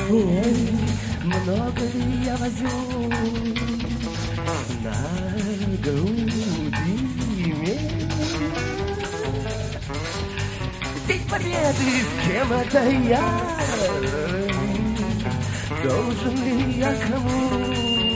Ой, много ли я возьму на груди имею? День Победы, с кем это я? Должен ли я кому?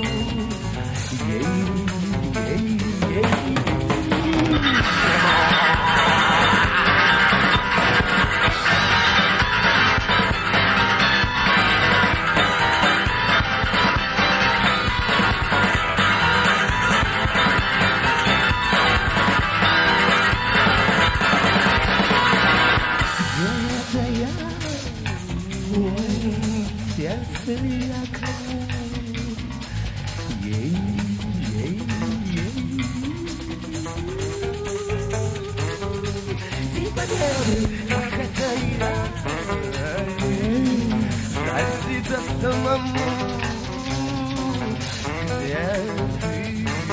Сердце ли я кому? Ей. День Победы, как это я? Знать себя самому. Где ты?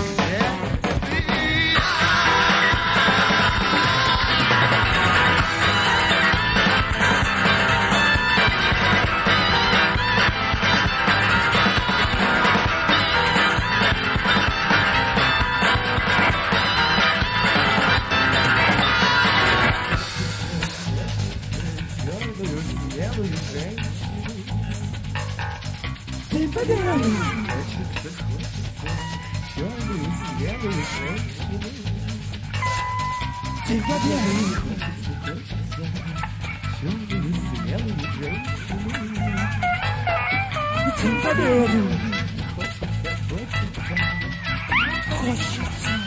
День Победы! Хочется, черную смелую женщину. День Победы! Хочется, черную смелую женщину. День Победы! Хочется,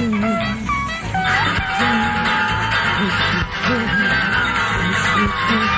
хочется.